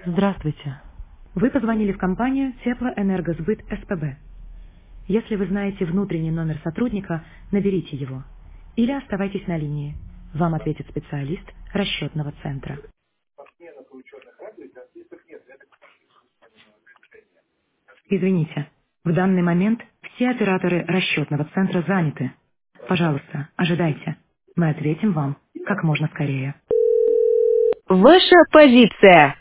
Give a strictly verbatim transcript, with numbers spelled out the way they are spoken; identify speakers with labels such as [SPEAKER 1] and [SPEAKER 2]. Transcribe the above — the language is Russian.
[SPEAKER 1] Здравствуйте. Вы позвонили в компанию Теплоэнергосбыт СПБ. Если вы знаете внутренний номер сотрудника, наберите его. Или оставайтесь на линии. Вам ответит специалист расчетного центра. Извините, в данный момент все операторы расчетного центра заняты. Пожалуйста, ожидайте. Мы ответим вам как можно скорее. Ваша позиция.